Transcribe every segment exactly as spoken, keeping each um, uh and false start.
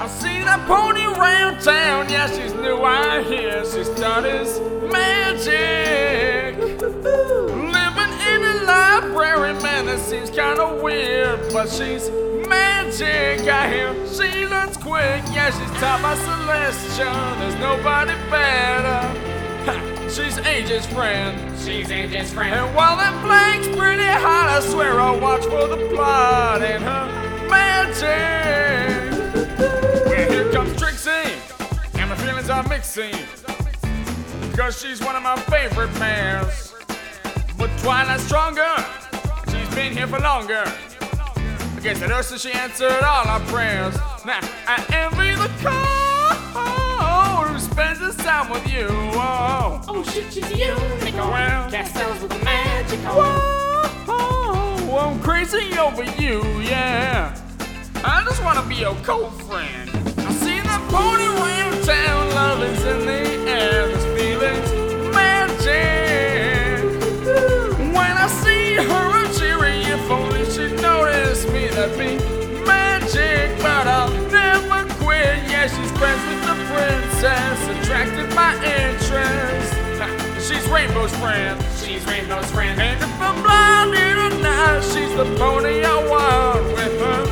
I seen that pony around town, yeah, she's new, I hear she studies magic. Living in a library, man, that seems kinda weird, but she's magic, I hear she learns quick, yeah, she's taught by Celestia, there's nobody better. Ha, she's A J's friend. She's A J's friend. And while that blank's pretty hot, I swear I'll watch for the plot and her magic. Well, here comes Trixie, and my feelings are mixing, cause she's one of my favorite mares. But Twilight's stronger, she's been here for longer. I guess that Ursa, she answered all our prayers. Now, I envy the cold who spends his time with you. Oh, Oh shit, she's a unicorn. Well, Cast spells with a magic whoa, horn. oh, I'm crazy over you, yeah. I just wanna be your co-friend. I see that pony around town, love is in the air, this feeling's magic. When I see her, I'm cheery, if only she'd notice me, that'd be magic. But I'll never quit, yeah, she's friends with the princess, attracted by interest. She's Rainbow's friend, She's Rainbow's friend. and if I'm blinded or not, she's the pony I want with her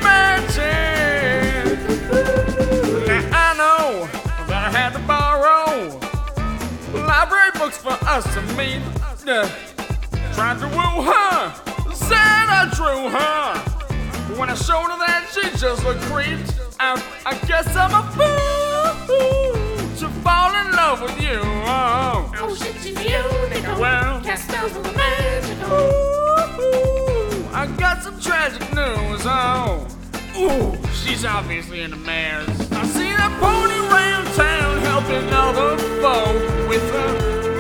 magic. Now I know that I had to borrow library books for us to meet. Uh, tried to woo her, said I drew her. When I showed her that, she just looked creeped out. I guess I'm a fool to fall in love with you. Oh, Oh shit, she's a unicorn. Well, Cast spells with a magic horn. ooh, I got some tragic news. Oh, ooh, she's obviously into mares. I see that pony around town helping other folk with her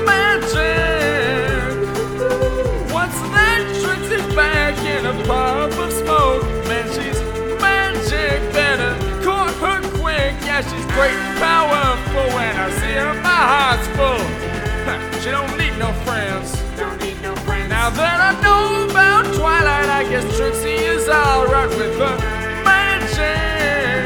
magic. What's that? Trixie's back in a puff of smoke. Man, she's magic. Better court her quick. Yeah, she's great and powerful. When I see her, my heart's full. She don't need no friends. Don't need no friends. Now that I know about Twilight, I guess Trixie is alright with her magic.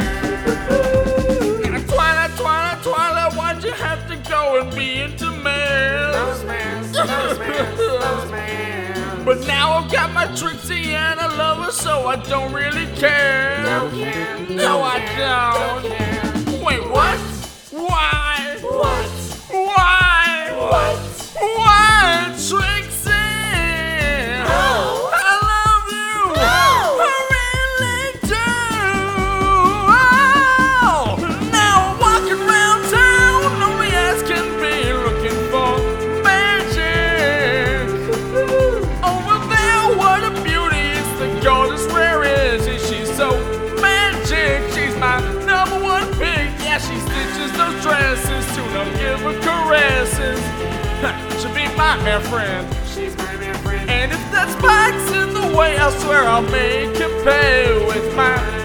Now, Twilight, Twilight, Twilight, why'd you have to go and be into mares? Those mares, those mares, those mares. But now I've got my Trixie and I love her, so I don't really care. Don't care. No, I Don't don't. care. Wait, what? Why? What? Why? What? Why, Trixie? Oh. I love you. Oh. I really do. Oh. Now I'm walking around town, only as can be, looking for magic. Over there, what a beauty! It's the goddess, where is she? She's so magic. She's my number one pick. Yeah, she stitches those dresses to them, give her caresses. She'll be my mare friend. She's my mare friend. And if that spike's in the way, I swear I'll make it pay with my